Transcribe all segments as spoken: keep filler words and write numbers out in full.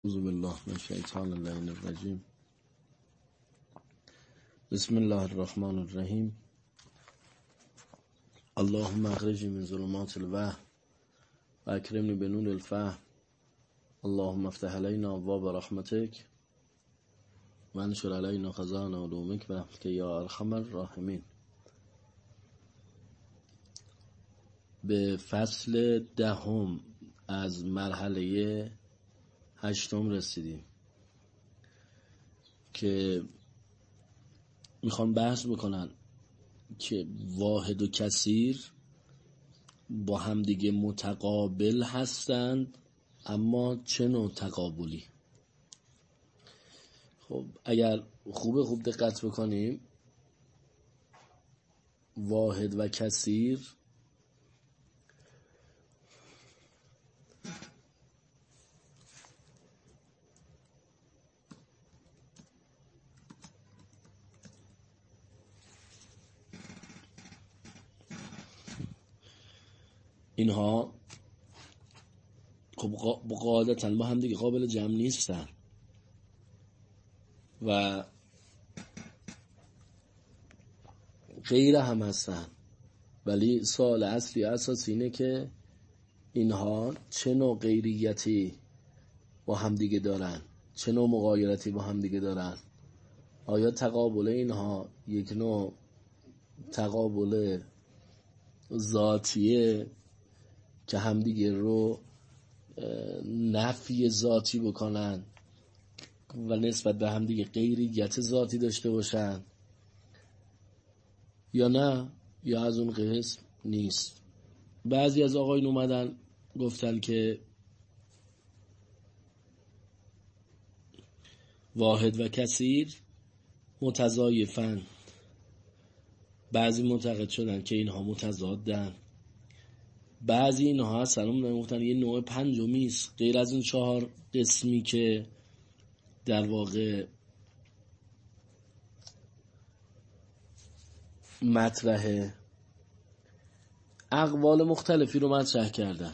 اعوذ بالله من الشیطان اللعین الرجیم. بسم الله الرحمن الرحیم. اللهم اخرجنی من ظلمات الوهم و اکرمنی بنور الفهم. اللهم افتح علینا ابواب رحمتک و انشر علینا خزائن علومک برحمتک یا ارحم الراحمین. به فصل دهم از مرحله هشتم رسیدیم که میخوان بحث بکنن که واحد و کثیر با همدیگه متقابل هستند، اما چه نوع تقابلی. خب اگر خوب خوب دقت بکنیم، واحد و کثیر اینها خب قاعدتاً با هم دیگه قابل جمع نیستن و غیر هم هستن، ولی سوال اصلی اساسی اینه که اینها چه نوع غیریتی با هم دیگه دارن، چه نوع مغایرتی با هم دیگه دارن. آیا تقابل اینها یک نوع تقابل ذاتیه که همدیگه رو نفی ذاتی بکنن و نسبت به همدیگه غیریت ذاتی داشته باشن، یا نه یا از اون قسم نیست. بعضی از آقایون اومدن گفتن که واحد و کثیر متضایفن، بعضی معتقد شدن که اینها متضادن، بعضی اینها سلام گفتن یه نوع پنجمی است غیر از این چهار قسمی که در واقع مطرحه. اقوال مختلفی رو مطرح کردن.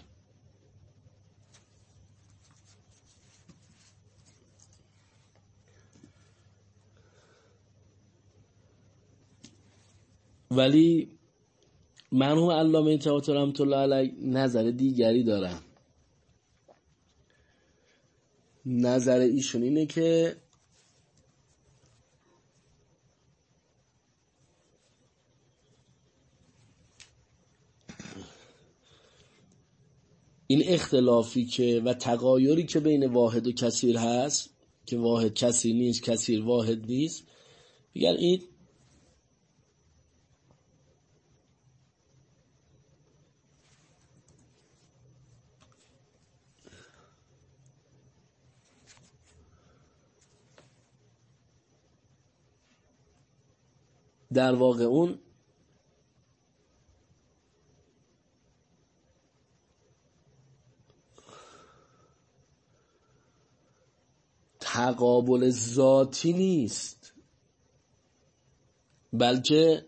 ولی مرحوم علامه طحاطی رحمة الله علیه نظر دیگری دارن. نظر ایشون اینه که این اختلافی که و تغایری که بین واحد و کثیر هست، که واحد کثیر نیست، کثیر واحد نیست، میگن این در واقع اون تقابل ذاتی نیست، بلکه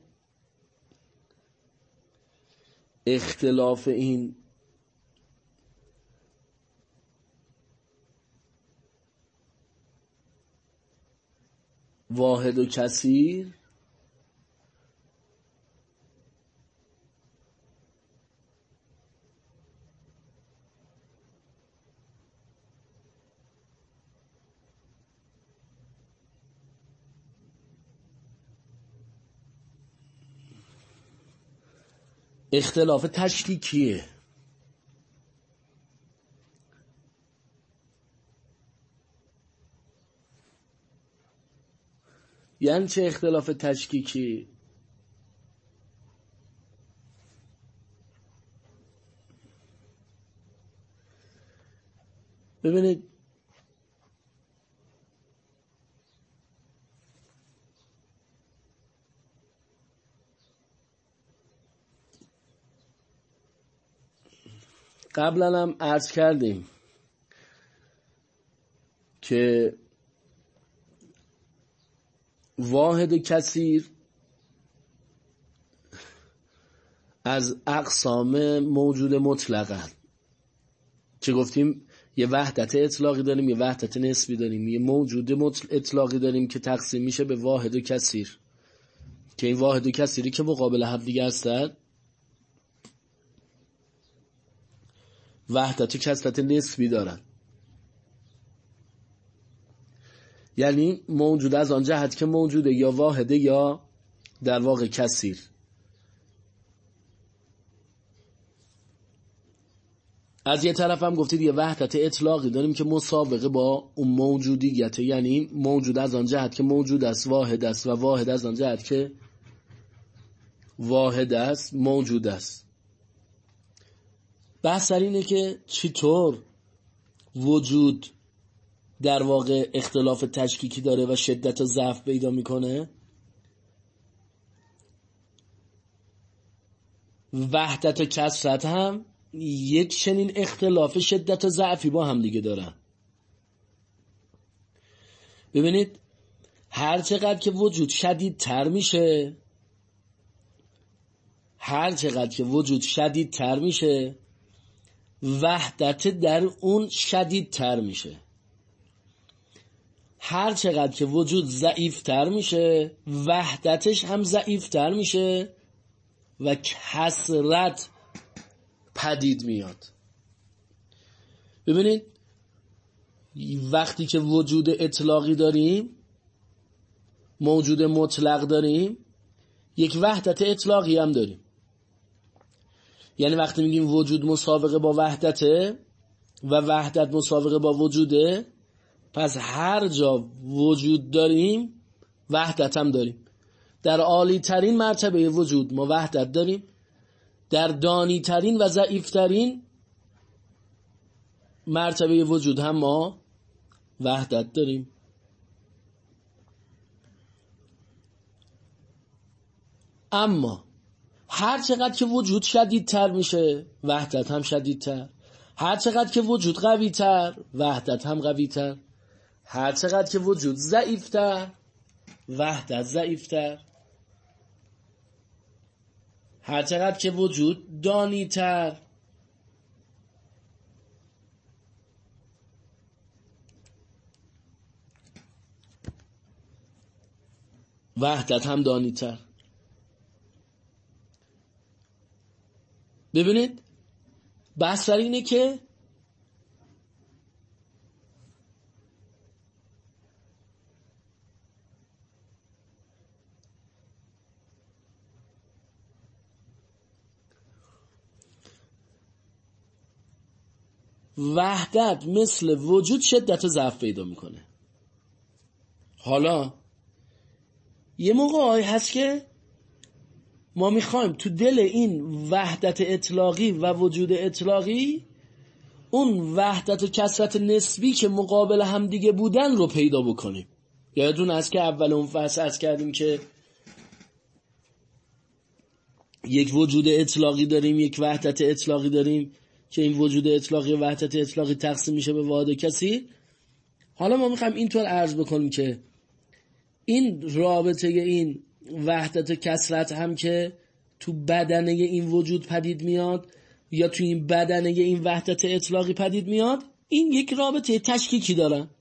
اختلاف این واحد و کثیر اختلاف تشکیکیه. یعنی چه اختلاف تشکیکی؟ ببینید قبلا هم عرض کردیم که واحد و کثیر از اقسام موجود مطلقاً که گفتیم یه وحدت اطلاقی داریم، یه وحدت نسبی داریم، یه موجود اطلاقی داریم که تقسیم میشه به واحد و کثیر، که این واحد و کثیری که مقابل هم دیگه هستن وحدت و کثرت نسبی دارن. یعنی موجود از آن جهت که موجوده یا واحده یا در واقع کثیر. از یه طرف هم گفتید یه وحدت اطلاقی داریم که مسابقه با اون موجودیت، یعنی موجود از آن جهت که موجود است واحد است و واحد از آن جهت که واحد است موجود است. بحث سر اینه که چطور وجود در واقع اختلاف تشکیکی داره و شدت و ضعف پیدا میکنه. وحدت و کثرت هم یک چنین اختلاف شدت و ضعفی با هم دیگه دارن. ببینید هر چقدر که وجود شدید تر میشه هر چقدر که وجود شدید تر میشه وحدت در اون شدید تر میشه. هر چقدر که وجود ضعیف تر میشه وحدتش هم ضعیف تر میشه و کثرت پدید میاد. ببینید وقتی که وجود اطلاقی داریم، موجود مطلق داریم، یک وحدت اطلاقی هم داریم. یعنی وقتی میگیم وجود مساوقه با وحدته و وحدت مساوقه با وجوده، پس هر جا وجود داریم وحدت هم داریم. در عالی ترین مرتبه وجود ما وحدت داریم، در دانی ترین و ضعیف ترین مرتبه وجود هم ما وحدت داریم. اما هر چقدر که وجود شدید تر میشه وحدت هم شدید تر، هر چقدر که وجود قوی تر وحدت هم قوی تر، هر چقدر که وجود ضعیف تر وحدت ضعیف تر، هر چقدر که وجود دانی تر وحدت هم دانی تر. ببینید بحث سر اینه که وحدت مثل وجود شدت و ضعف پیدا میکنه. حالا یه موقعی هست که ما میخوایم تو دل این وحدت اطلاقی و وجود اطلاقی اون وحدت و کثرت نسبی که مقابل هم دیگه بودن رو پیدا بکنیم. یادتون هست که اول اون فصل عرض کردیم که یک وجود اطلاقی داریم، یک وحدت اطلاقی داریم که این وجود اطلاقی و وحدت اطلاقی تقسیم میشه به واحد و کثیر. حالا ما میخوایم اینطور عرض بکنیم که این رابطه این وحدت و کثرت هم که تو بدنه این وجود پدید میاد یا تو این بدنه این وحدت اطلاقی پدید میاد، این یک رابطه تشکیکی دارن،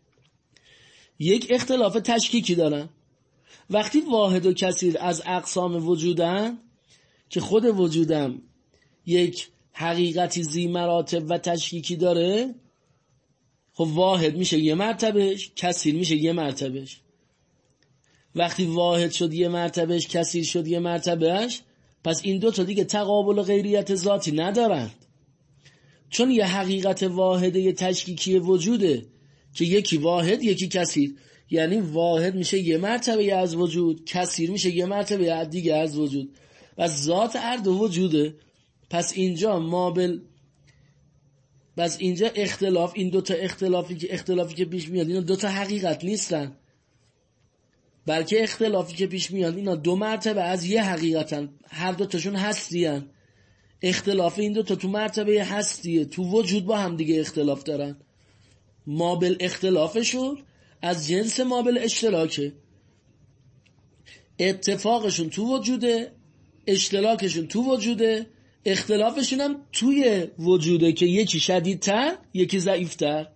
یک اختلاف تشکیکی دارن. وقتی واحد و کثیر از اقسام وجودن که خود وجودم یک حقیقتی ذی مراتب و تشکیکی داره، خب واحد میشه یه مرتبهش، کثیر میشه یه مرتبهش. وقتی واحد شد یه مرتبهش، کثیر شد یه مرتبهش، پس این دو تا دیگه تقابل و غیریت ذاتی ندارند، چون یه حقیقت واحده یه تشکیکی وجوده که یکی واحد یکی کثیر. یعنی واحد میشه یه مرتبه از وجود، کثیر میشه یه مرتبه دیگه از وجود و ذات هر دو وجوده. پس اینجا مابل پس اینجا اختلاف، این دو تا اختلافی که اختلافی که پیش میاد اینا دو تا حقیقت نیستن، بلکه اختلافی که پیش میاد اینا دو مرتبه از یه حقیقتن، هر دو تاشون هستیان. اختلاف این دو تا تو مرتبه هستیه، تو وجود با هم دیگه اختلاف دارن. مابل اختلافشون از جنس مابل اشتراکه، اتفاقشون تو وجوده، اشتراکشون تو وجوده، اختلافشون هم توی وجوده که یکی شدیدتر یکی ضعیفتر.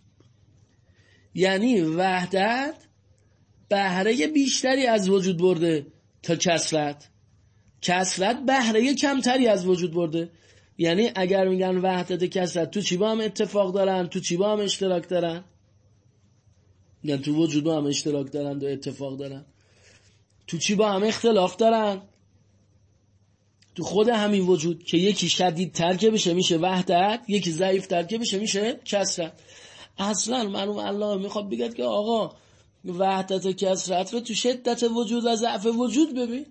یعنی وحدت بهره بیشتری از وجود برده تا کثرت، کثرت بهره کمتری از وجود برده. یعنی اگر میگن وحدت کثرت، تو چی با هم اتفاق دارن؟ تو چی با هم اشتراک دارن؟ یعنی تو وجود با هم اشتراک دارن و اتفاق دارن. تو چی با هم اختلاف دارن؟ تو خود همین وجود که یکی شدید تر که بشه میشه وحدت، یکی ضعیف تر که بشه میشه کثرت. اصلا معلوم الله میخواد بگه که آقا وحدت کثرت رو تو شدت وجود و ضعف وجود ببین.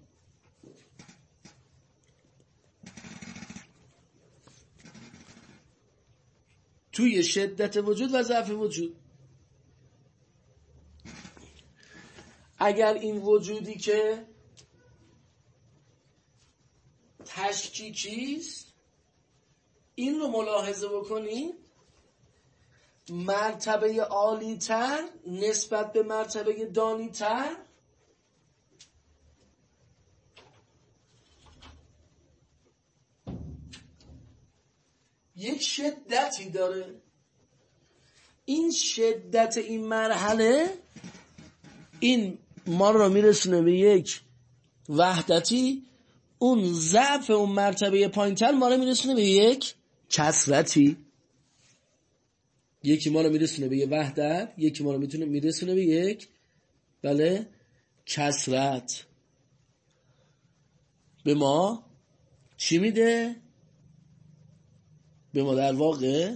توی شدت وجود و ضعف وجود. اگر این وجودی که تشکیکیست این رو ملاحظه بکنید، مرتبه عالی تر نسبت به مرتبه دانی تر یک شدتی داره. این شدت این مرحله این ما رو میرسونه به یک وحدتی، اون ضعف اون مرتبه پایین‌تر ما رو میرسونه به یک کثرتی. یکی ما رو میرسونه به یک وحدت، یکی ما رو میتونه میرسونه به یک بله کثرت. به ما چی میده؟ به ما در واقع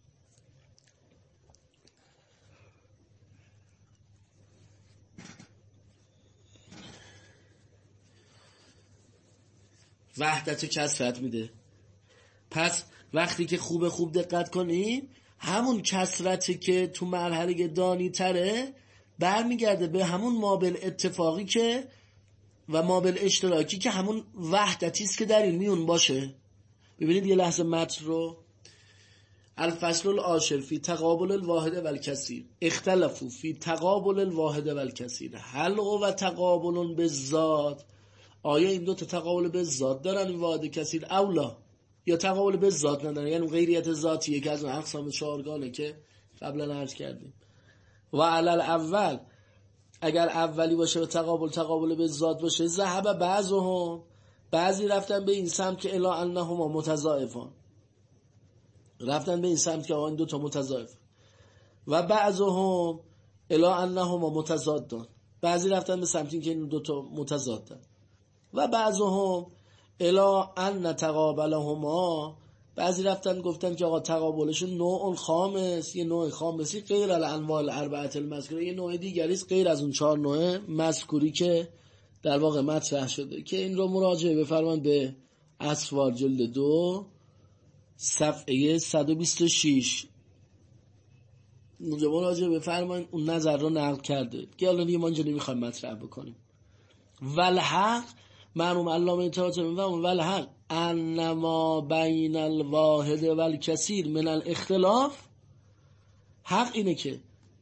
وحدت کثرت میده. پس وقتی که خوب خوب دقت کنیم، همون کثرتی که تو مرحله دانی تره برمیگرده به همون مابل اتفاقی که و مابل اشتراکی که همون وحدتی است که در این میون باشه. ببینید یه لحظه متن رو. الفصل العاشر فی تقابل الواحد و الکثیر اختلفوا فی تقابل الواحد و الکثیر حلق و تقابل بالذات. آیا این دو تا تقابل بالذات دارن این واحد کثیر اولا، یا تقابل بالذات ندارن؟ یعنی غیریت ذاتیه که از اون اقسام چهارگانه که قبلا عرض کردیم. و علل اول اگر اولی باشه و تقابل تقابل بالذات باشه، ذهب بعضهم بعضی رفتن به این سمت که الا انهما متضاعفان، رفتن به این سمت که آقا این دو تا متضاعف. و بعضهم الا انهما متضادان، بعضی رفتن به سمت که این دو تا متضادن. و بعضهم الا ان تقابلهما، بعضی رفتن گفتن که آقا تقابلشون نوع خامس، یه نوع خامسی غیر الانواع الاربعه المذکوره، یه نوع دیگری است غیر از اون چهار نوع مذکوری که در واقع مطرح شده، که این رو مراجعه بفرمایید به اسوار جلد دو صفحه صد و بیست و شش. اونجا مراجعه بفرمایید، اون نظر رو نقل کرده که الان دیگه ما اینجا نمیخوایم مطرح بکنیم. والحق معلوم علامه طاطمی و والحق انما بین الواحد و الکثیر من الاختلاف، حق اینه که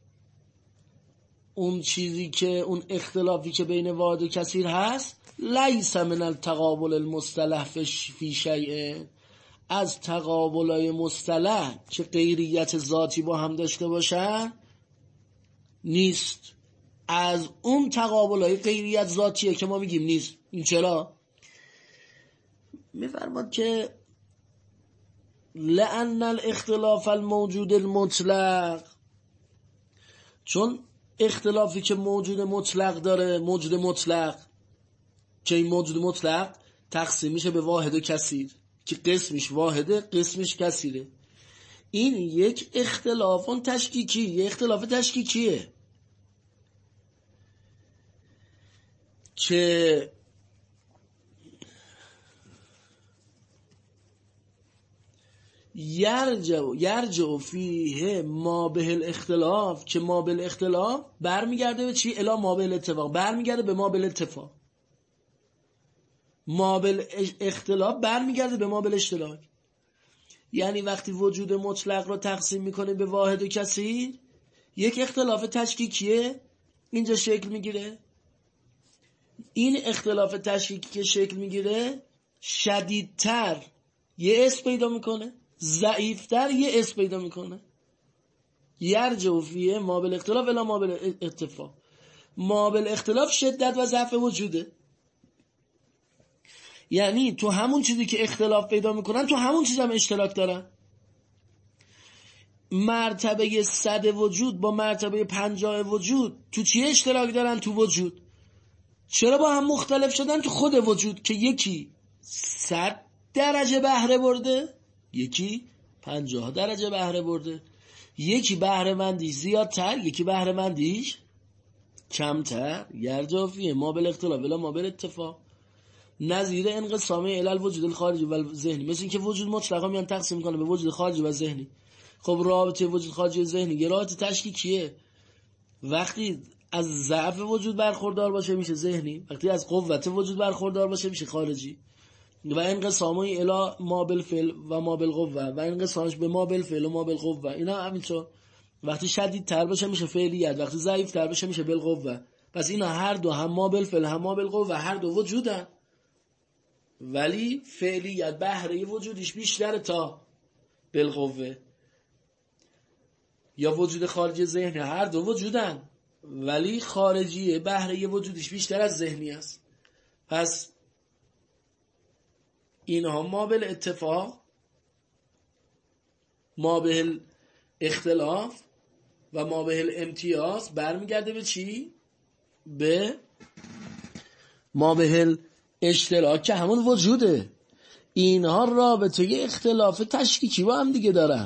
اون چیزی که اون اختلافی که بین واحد و کثیر هست لیس من التقابل المصطلح فی شیء، از تقابلای مصطلح که غیریت ذاتی با هم داشته باشن نیست، از اون تقابلای غیریت ذاتیه که ما میگیم نیست. این چرا؟ میفرماد که لأن الاختلاف الموجود المطلق، چون اختلافی که موجود مطلق داره، موجود مطلق که این موجود مطلق تقسیم میشه به واحد و کثیر که قسمش واحده قسمش کثیره، این یک اختلاف تشکیکی، یک اختلاف تشکیکیه که یرجع یرجع فیه ما به الاختلاف، که ما به الاختلاف برمیگرده به چی؟ الا ما به الاتفاق، برمیگرده به ما به الاتفاق. ما به اختلاف برمیگرده به ما به اشتراک. یعنی وقتی وجود مطلق رو تقسیم میکنه به واحد و کثیر، یک اختلاف تشکیکیه اینجا شکل میگیره. این اختلاف تشکیکی که شکل میگیره شدیدتر یه اسم پیدا میکنه، ضعیفتر یه اسم پیدا میکنه. یرجع فیه ما بالاختلاف الی ما بالاتفاق. ما بالاختلاف شدت و ضعف وجوده، یعنی تو همون چیزی که اختلاف پیدا میکنن تو همون چیز هم اشتراک دارن. مرتبه صد وجود با مرتبه پنجاه وجود تو چی اشتراک دارن؟ تو وجود. چرا با هم مختلف شدن؟ تو خود وجود که یکی صد درجه بهره برده، یکی پنجاه درجه بهره برده، یکی بهره مندیش زیادتر، یکی بهره مندیش کمتر. یرجع فیه ما بالاختلاف الی ما بالاتفاق. نظیر انقسام علل وجود الخارجی و ذهنی، مثل اینکه وجود مطلقا میان تقسیم میکنه به وجود خارجی و ذهنی. خب رابطه وجود خارجی و ذهنی یه رابطه تشکیکیه. وقتی از ضعف وجود برخوردار باشه میشه ذهنی، وقتی از قوت وجود برخوردار باشه میشه خارجی. و انقسامی الی ما بالفعل و ما بالقوه و انقسامش به ما بالفعل و ما بالقوه، اینا همینطور. وقتی شدید تر باشه میشه فعلیت، وقتی ضعیف تر باشه میشه بالقوه. پس اینا هر دو هم ما بالفعل هم ما بالقوه هر دو وجودن، ولی فعلیت بهره وجودیش بیشتره تا بالقوه. یا وجود خارجی ذهنی هر دو وجودن، ولی خارجی بهره وجودیش بیشتر از ذهنی است. پس اینها ما بالاتفاق، ما به اختلاف و ما به امتیاز برمیگرده به چی؟ به ما به اشتراک که همون وجوده. اینها رابطه اختلاف تشکیکی با هم دیگه دارن.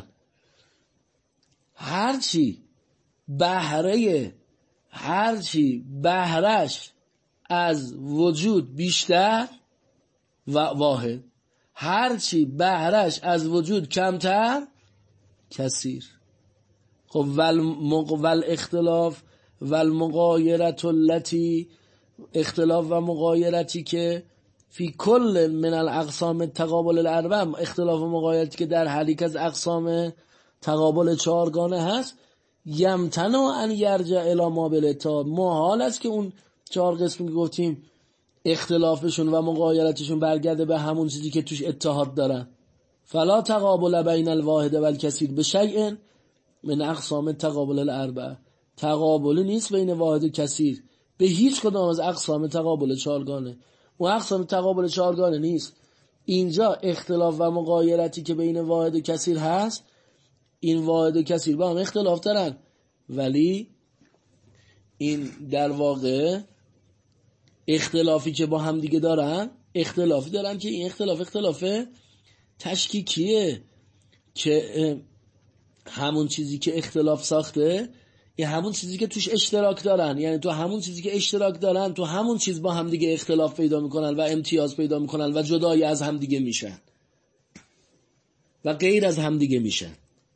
هرچی بهره هرچی بهرش از وجود بیشتر و واحد، هرچی بهرش از وجود کمتر کثیر. خب ول اختلاف والمغایرت التی، اختلاف و مغایرتی که فی کل من الاقسام تقابل الاربع، اختلاف و مغایرتی که در هر یک از اقسام تقابل چهارگانه هست، یمتنع ان یرجع الی ما بالاتفاق، محال است که اون چهار قسمی که گفتیم اختلافشون و مغایرتشون برگرده به همون چیزی که توش اتحاد دارن. فلا تقابل بین الواحد و الکثیر بشیء من اقسام تقابل الاربع، تقابل نیست بین واحد و کثیر به هیچ کدام از اقسام تقابل چهارگانه. و اقسام تقابل چهارگانه نیست. اینجا اختلاف و مغایرتی که بین واحد و کثیر هست، این واحد و کثیر با هم اختلاف دارن، ولی این در واقع اختلافی که با هم دیگه دارن اختلافی دارن که این اختلاف اختلاف تشکیکیه، که همون چیزی که اختلاف ساخته یه همون چیزی که توش اشتراک دارن، یعنی تو همون چیزی که اشتراک دارن تو همون چیز با هم دیگه اختلاف پیدا میکنن و امتیاز پیدا میکنن و جدای از هم دیگه میشن و غیر از هم دیگه میشن.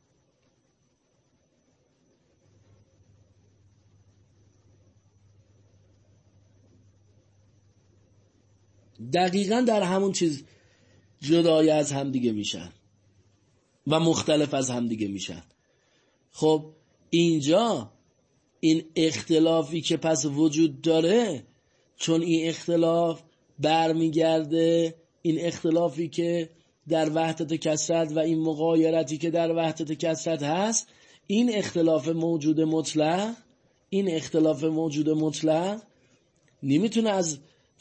دقیقاً در همون چیز جدای از هم دیگه میشن و مختلف از هم دیگه میشن. خب اینجا این اختلافی که پس وجود داره، چون این اختلاف برمیگرده، این اختلافی که در وحدت کثرت و این مغایرتی که در وحدت کثرت هست، این اختلاف موجود مطلق این اختلاف موجود مطلق نمیتونه از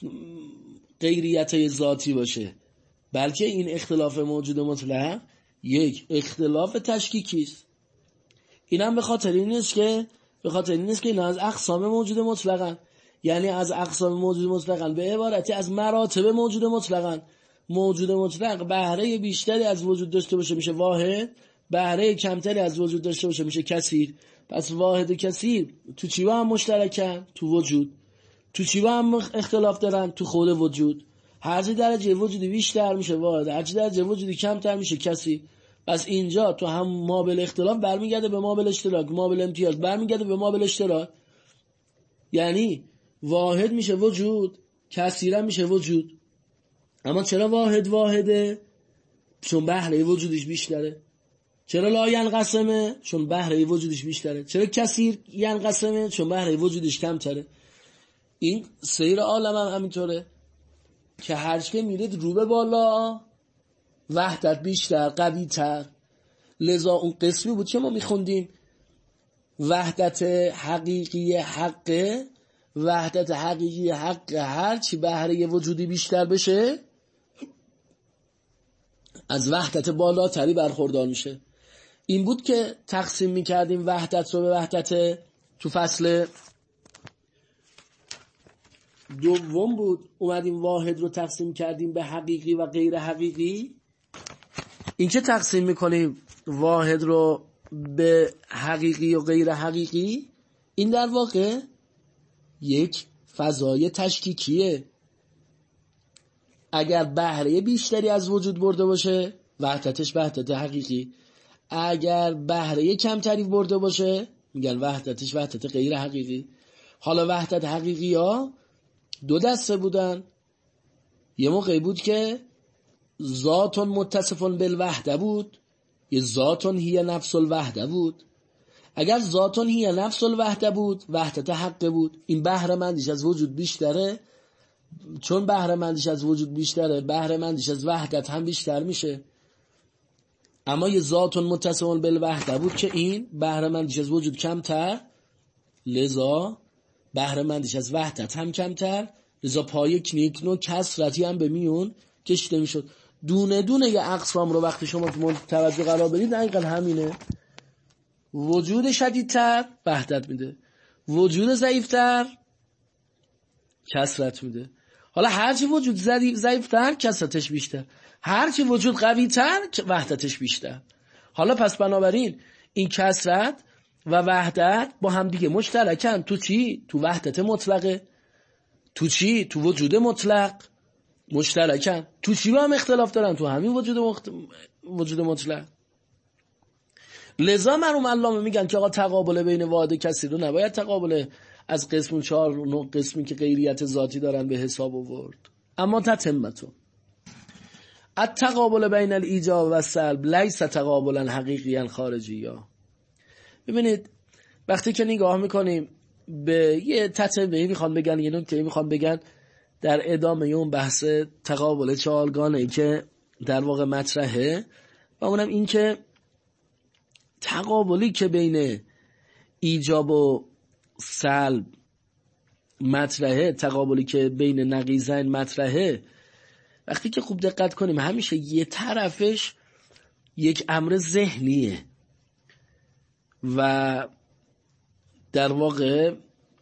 غیریت ذاتی باشه، بلکه این اختلاف موجود مطلق یک اختلاف تشکیکی است. اینم به خاطر این است که به خاطر این است که اینا از اقسام موجود مطلقن، یعنی از اقسام موجود مطلقن به عبارتی از مراتب موجود مطلقن. موجود مطلق بهره بیشتری از وجود داشته باشه میشه واحد، بهره کمتری از وجود داشته باشه میشه کثیر. پس واحد و کثیر تو چی با هم مشترکن؟ تو وجود. تو چی با هم اختلاف دارن؟ تو خود وجود. هرچی درجه وجودی بیشتر میشه واحد، هرچی درجه وجودی کمتر میشه کثیر. پس اینجا تو هم ما بل اختلاف برمیگرده به ما بل اشتراک، ما بل امتیاز برمیگرده به ما بل اشتراک. یعنی واحد میشه وجود، کثیر میشه وجود. اما چرا واحد واحده؟ چون بهره وجودش بیشتره. چرا لا ینقسمه؟ چون بهره وجودش بیشتره. چرا کثیر ینقسمه؟ چون بهره وجودش کمتره. این سیر عالم هم همینطوره که هرچه میرید رو به بالا وحدت بیشتر، قوی تر. لذا اون قسمی بود که ما میخوندیم وحدت حقیقی حقه، وحدت حقیقی حق هرچی بهره وجودی بیشتر بشه از وحدت بالاتری برخوردار میشه. این بود که تقسیم میکردیم وحدت رو به وحدت، تو فصل دوم بود اومدیم واحد رو تقسیم کردیم به حقیقی و غیر حقیقی. این که تقسیم میکنیم واحد رو به حقیقی و غیر حقیقی، این در واقع یک فضای تشکیکیه. اگر بهره بیشتری از وجود برده باشه وحدتش وحدت حقیقی، اگر بهره کمتری برده باشه میگن وحدتش وحدت غیر حقیقی. حالا وحدت حقیقی ها دو دسته بودن. یه موقعی بود که ذاتون متصفون بالوحده بود، یه ذاتون هی نفس الوحده بود. اگر ذاتون هی نفس الوحده بود وحدت حقه بود. این بهره مندیش از وجود بیشتره، چون بهره مندیش از وجود بیشتره بهره مندیش از وحدت هم بیشتر میشه. اما یه ذاتون متصفون بالوحده بود که این بهره مندیش از وجود کمتر، لذا بهره مندیش از وحدت هم کمتر، لذا پای کنیک نوع کسرتی هم به میون کشیده میشد. دونه دونه یه اقسام رو وقتی شما توجه قرار بدید دقیقا همینه. وجود شدیدتر وحدت میده، وجود ضعیفتر کسرت میده. حالا هرچی وجود ضعیفتر کسرتش بیشتر، هرچی وجود قویتر وحدتش بیشتر. حالا پس بنابراین این کسرت و وحدت با هم دیگه مشترکن. تو چی؟ تو وحدت مطلقه. تو چی؟ تو وجود مطلق مشترکن. تو چی با هم اختلاف دارن؟ تو همین وجود مخت... وجود مطلق. لذا مرحوم علامه میگن که آقا تقابل بین واحد کثیر رو نباید تقابل از قسم چهار نوع قسمی که غیریت ذاتی دارن به حساب آورد. اما تتمتون التقابل بین الایجاب و السلب لیس تقابلا حقیقیا خارجیا. ببینید وقتی که نگاه میکنیم به یه تتمه میخوان بگن، یه نکته میخوان بگن در ادامه اون بحث تقابل چهارگانه که در واقع مطرحه، و اونم این که تقابلی که بین ایجاب و سلب مطرحه، تقابلی که بین نقیضین مطرحه، وقتی که خوب دقت کنیم همیشه یه طرفش یک امر ذهنیه و در واقع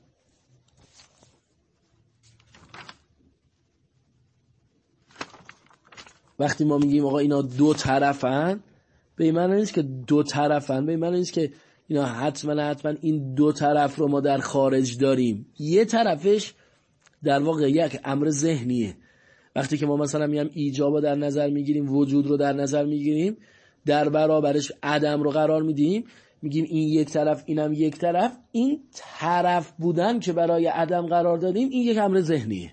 وقتی ما میگیم آقا اینا دو طرفن، به این معنی نیست که دو طرفن، به این معنی نیست که اینا حتما حتما این دو طرف رو ما در خارج داریم. یه طرفش در واقع یک امر ذهنیه. وقتی که ما مثلا میگم ایجاب رو در نظر میگیریم، وجود رو در نظر میگیریم، در برابرش عدم رو قرار میدیم، میگیم این یک طرف اینم یک طرف، این طرف بودن که برای عدم قرار دادیم این یک امر ذهنیه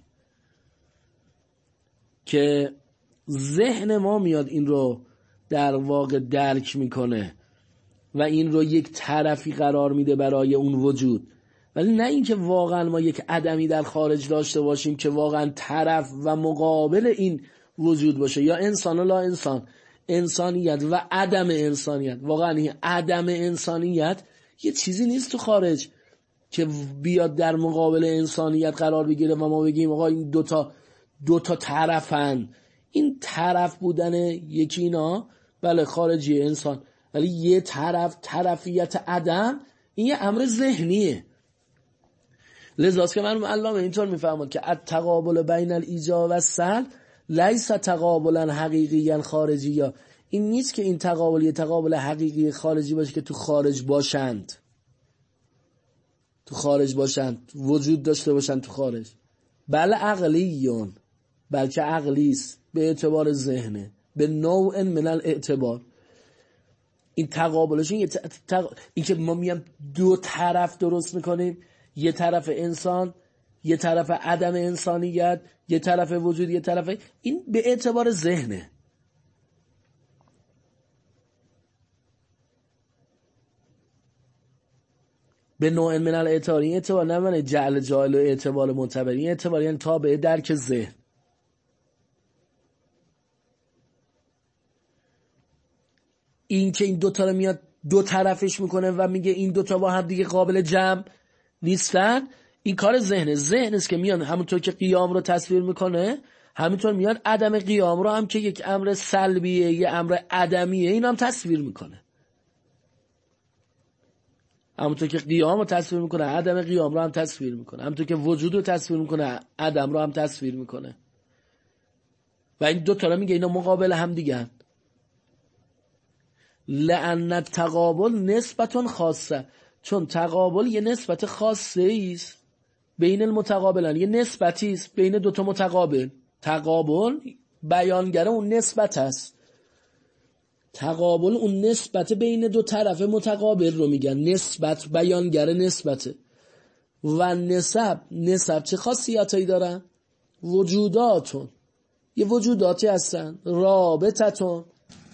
که ذهن ما میاد این رو در واقع درک میکنه و این رو یک طرفی قرار میده برای اون وجود، ولی نه اینکه واقعا ما یک عدمی در خارج داشته باشیم که واقعا طرف و مقابل این وجود باشه. یا انسان و لا انسان، انسانیت و عدم انسانیت. واقعا این عدم انسانیت یه چیزی نیست تو خارج که بیاد در مقابل انسانیت قرار بگیره و ما بگیم آقا این دوتا دوتا طرفن. این طرف بودن یکی اینا بله خارجی انسان، ولی یه طرف، طرفیت عدم، این یه امر ذهنیه. لذاست که من علامه اینطور میفهمم که التقابل بین الایجاب و السلب لیس تقابلا حقیقیا خارجیا. این نیست که این تقابل یه تقابل حقیقی خارجی باشه که تو خارج باشند، تو خارج باشند، وجود داشته باشند تو خارج. بله عقلیون، بلکه عقلیست به اعتبار ذهنه، به نوع من الاعتبار. این تقابلشون یه تق... این که ما میام دو طرف درست میکنیم، یه طرف انسان، یه طرف عدم انسانیت، یه طرف وجود، یه طرف، این به اعتبار ذهنه. به نوع من الاعتبار، این اعتبار نه من جعل جاهل و اعتبار معتبر، این اعتبار یعنی تابع درک ذهن. این که این دوتا رو میاد دو طرفش میکنه و میگه این دوتا با هم دیگه قابل جمع نیستن، این کار ذهنه. ذهن است که میاد همونطور که قیام رو تصویر میکنه، همینطور میاد عدم قیام رو هم که یک امر سلبیه، یک امر عدمیه، این هم تصویر میکنه. همونطور که قیام رو تصویر میکنه، عدم قیام رو هم تصویر میکنه. همونطور که وجود رو تصویر میکنه، عدم رو هم تصویر میکنه. و این دو تا رو میگه اینا مقابل هم دیگه. لأن التقابل نسبت خاصه، چون تقابل یه نسبت خاصه است بین المتقابلان، یه نسبتی است بین دو تا متقابل. تقابل بیانگر اون نسبت است. تقابل اون نسبت بین دو طرف متقابل رو میگن، نسبت بیانگر نسبته. و نسب نسب چه خاصیتایی دارن؟ وجوداتون، یه وجوداتی هستن. رابطتون،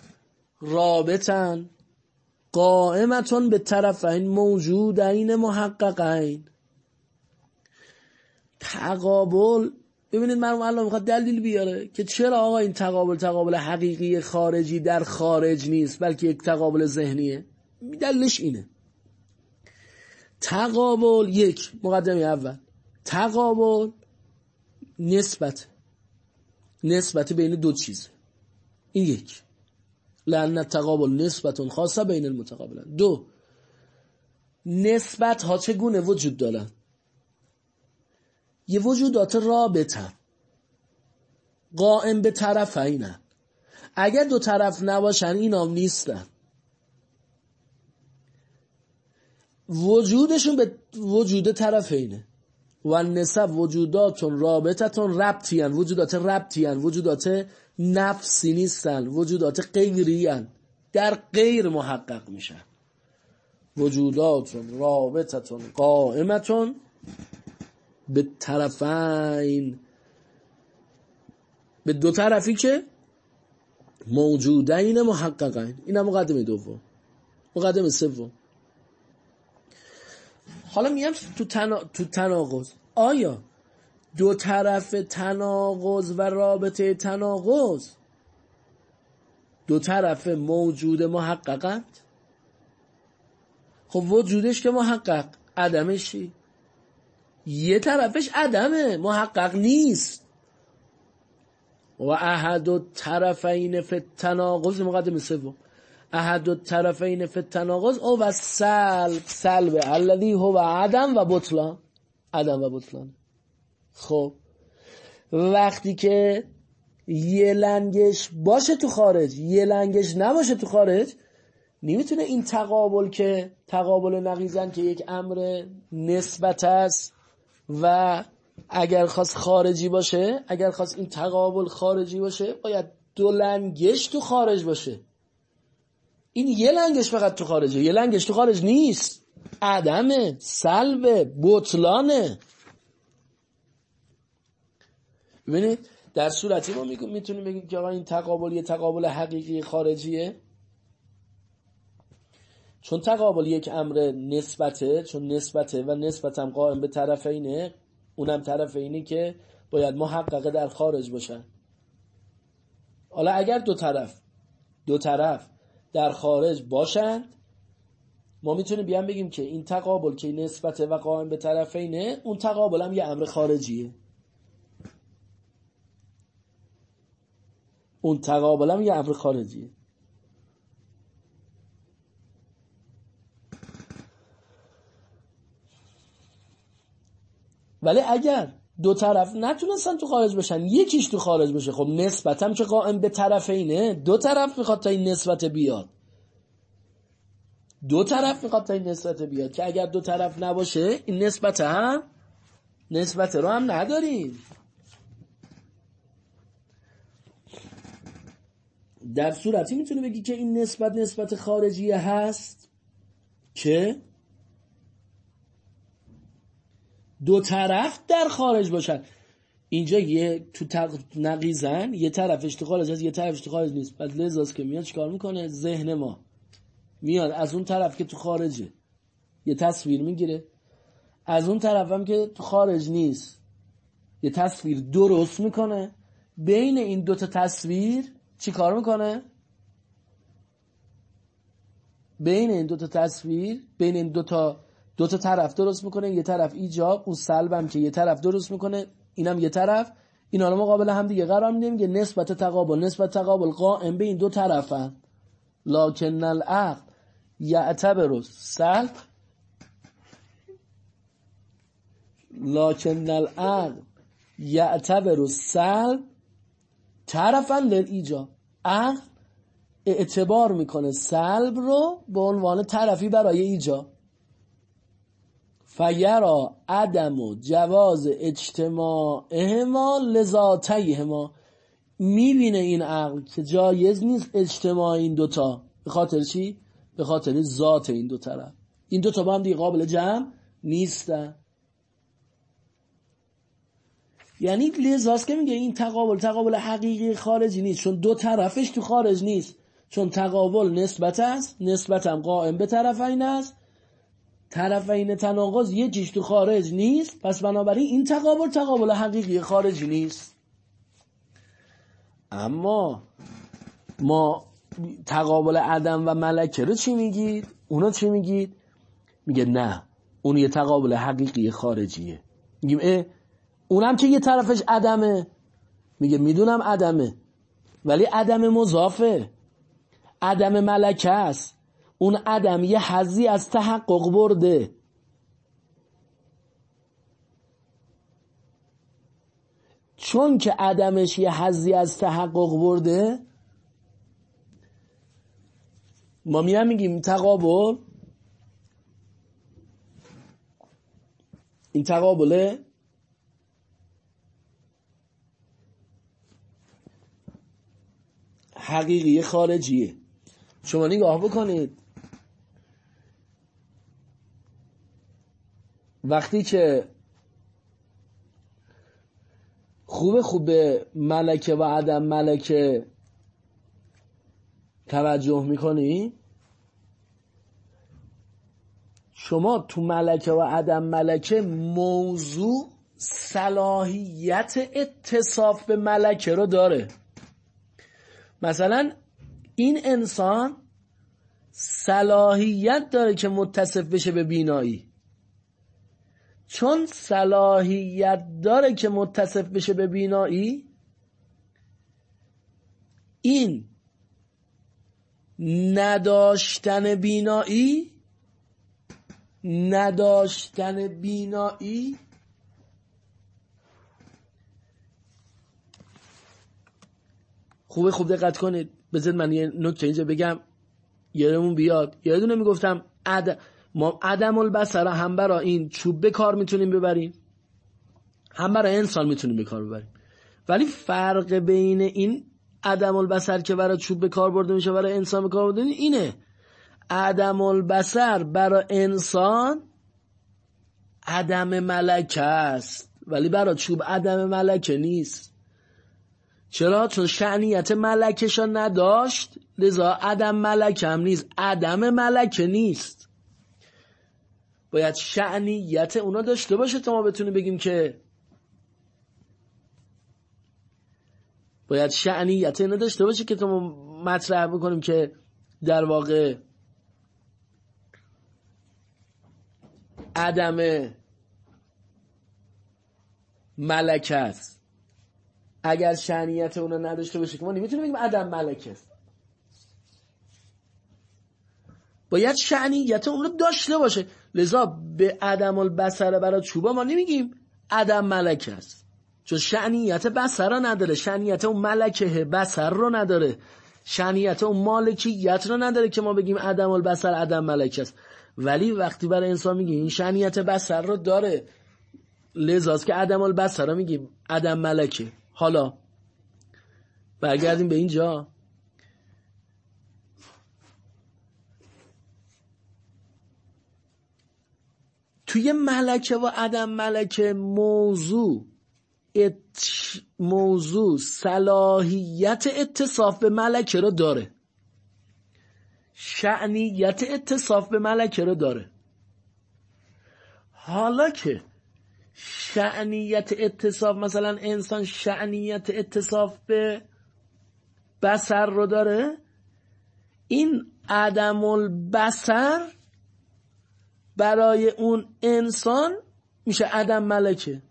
رابطن قائمتون به طرفین موجودین محققین. تقابل، ببینید مرحوم الله میخواد دلیل بیاره که چرا آقا این تقابل تقابل حقیقی خارجی در خارج نیست بلکه یک تقابل ذهنیه. دلیلش اینه. تقابل، یک مقدمه اول، تقابل نسبت نسبت بین دو چیز. این یک. لأن التقابل نسبت خاصه بین المتقابلین. دو، نسبت ها چگونه وجود دارن؟ یه وجودات رابطن قائم به طرفینن. اگر دو طرف نباشن اینا هم نیستن. وجودشون به وجود طرفینه. و نسب وجوداتون رابطتون ربطیان، وجودات ربطیان، وجودات نفسی نیستن، وجودات غیریان، در غیر محقق میشن. وجوداتون رابطتون قائمتون به طرفین، به دو طرفی که موجودین محققین. این مقدمه دوم. مقدمه سوم، حالا میام تو, تنا... تو تناقض. آیا دو طرف تناقض و رابطه تناقض دو طرف موجود محققند؟ خب وجودش که محقق، عدمش چی؟ یه طرفش عدمه، محقق نیست. و احد الطرفین فی التناقض، مقدمه سوم، احد الطرفین فی التناقض او و سلب، سلب الذی هو عدم و بطلان، عدم و بطلان. خب وقتی که یه لنگش باشه تو خارج، یه لنگش نباشه تو خارج، نمیتونه این تقابل که تقابل نقیضن که یک امر نسبت است و اگر خواست خارجی باشه، اگر خواست این تقابل خارجی باشه باید دو لنگش تو خارج باشه. این یه لنگش فقط تو خارجه، یه لنگش تو خارج نیست، عدمه، سلبه، بطلانه. ببینید در صورتی ما میتونیم بگیم که آقا این تقابل یه تقابل حقیقی خارجیه، چون تقابل یک امر نسبته، چون نسبته و نسبت هم قائم به طرفینه، اونم طرفینی که باید محققه در خارج باشن. حالا اگر دو طرف دو طرف در خارج باشند، ما میتونیم بیان بگیم که این تقابل که نسبته و قائم به طرفینه، اون تقابل هم یه امر خارجیه. اون تقابل هم یه امر خارجیه. ولی اگر دو طرف نتونستن تو خارج باشن، یکیش تو خارج باشه، خب نسبت هم که قائم به طرفینه، دو طرف میخواد تا این نسبت بیاد. دو طرف میخواد تا این نسبت بیاد که اگر دو طرف نباشه این نسبت هم نسبت رو هم نداریم. در صورتی میتونه بگی که این نسبت نسبت خارجی هست که دو طرف در خارج باشن. اینجا یه تو تق... نقیزن، یه طرفش تو خارج هست، یه طرفش تو خارج نیست. پس لذاست که میاد چیکار میکنه؟ ذهن ما میاد از اون طرف که تو خارجه یه تصویر میگیره، از اون طرف هم که تو خارج نیست یه تصویر درست میکنه. بین این دوتا تصویر چی کار میکنه؟ بین این دوتا تصویر، بین این دوتا دوتا طرف درست میکنه. یه طرف ایجاب، اون سلبم که یه طرف درست میکنه، اینم یه طرف. اینا رو مقابل هم دیگه قرار میدیم که نسبت تقابل نسبت تقابل قائم به این دو طرفن. لکن العقل یعتبر السلب لکن العقل یعتبر السلب طرفا للایجاب. عقل اعتبار میکنه سلب رو به عنوان طرفی برای ایجاب. فیرا عدم و جواز اجتماعهما لذاتیهما، میبینه این عقل که جایز نیست اجتماع این دوتا. به خاطر چی؟ به خاطر ذات این دو طرف. این دوتا با هم دیگه قابل جمع نیستن. یعنی لذاست که میگه این تقابل تقابل حقیقی خارجی نیست، چون دو طرفش تو خارج نیست. چون تقابل نسبت است، نسبت هم قائم به طرفین است، طرفین تناقض یکیش تو خارج نیست، پس بنابراین این تقابل تقابل حقیقی خارجی نیست. اما ما تقابل عدم و ملکه رو چی میگید؟ اونا چی میگید؟ میگه نه، اون یه تقابل حقیقی خارجیه. میگیم اه اونم که یه طرفش عدمه. میگه میدونم عدمه، ولی عدم مضافه، عدم ملکه است. اون عدم یه حظی از تحقق برده. چون که عدمش یه حظی از تحقق برده، ما میام میگیم تقابل، این تقابله حقیقی خارجیه. شما نگاه بکنید، وقتی که خوب خوب به ملکه و عدم ملکه توجه میکنی، شما تو ملکه و عدم ملکه موضوع صلاحیت اتصاف به ملکه رو داره. مثلا این انسان صلاحیت داره که متصف بشه به بینایی. چون صلاحیت داره که متصف بشه به بینایی، این نداشتن بینایی نداشتن بینایی خوبه خوب دقت کنید. بذارید من یه نکته اینجا بگم یادمون بیاد. یه دونه میگفتم عدم ما عدم البصر هم برای این چوب به کار میتونیم ببریم، هم برای انسان میتونیم به کار ببریم. ولی فرق بین این عدم البصر که برای چوب به کار برده میشه برای انسان به کار برده اینه. عدم البصر برای انسان عدم ملکه است، ولی برای چوب عدم ملکه نیست. چرا؟ چون شأنیت ملکشا نداشت، لذا عدم ملکه هم نیست. عدم ملکه نیست، باید شأنیت اونا داشته باشه تا ما بتونیم بگیم که باید شأنیت اونا داشته باشه که تا ما مطرح بکنیم که در واقع عدم ملکه است. اگر شأنیت اونا نداشته باشه که ما نمیتونیم بگیم عدم ملکه است. باید شأنیت اون رو داشته باشه. لذا به عدم البصر برای چوبا ما نمیگیم عدم ملکه است، چون شأنیت بصر رو نداره، شأنیت اون ملکه بصر رو نداره، شأنیت اون مالکیت رو نداره که ما بگیم عدم البصر عدم ملکه است. ولی وقتی برای انسان میگیم این شأنیت بصر رو داره، لذاست که عدم البصر رو میگیم عدم ملکه. حالا برگردیم به اینجا. توی ملکه و عدم ملکه موضوع ات... موضوع صلاحیت اتصاف به ملکه رو داره، شأنیت اتصاف به ملکه رو داره. حالا که شأنیت اتصاف، مثلا انسان شأنیت اتصاف به بصر رو داره، این عدم البصر برای اون انسان میشه عدم ملکه.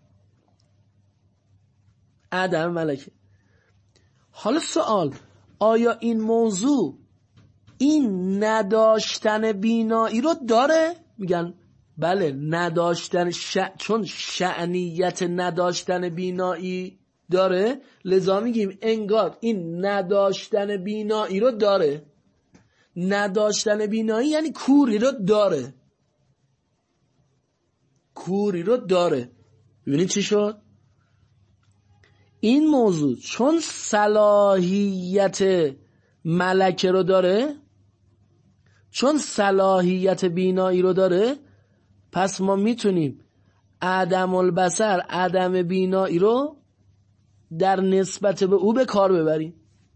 عدم ملکه. حالا سوال، آیا این موضوع این نداشتن بینایی رو داره؟ میگن بله، نداشتن ش... چون شأنیت نداشتن بینایی داره، لذا میگیم انگار این نداشتن بینایی رو داره. نداشتن بینایی یعنی کوری رو داره، کوری رو داره. ببینید چی شد؟ این موضوع چون صلاحیت ملکه رو داره، چون صلاحیت بینایی رو داره، پس ما میتونیم عدم البصر، عدم بینایی رو در نسبت به او به کار ببریم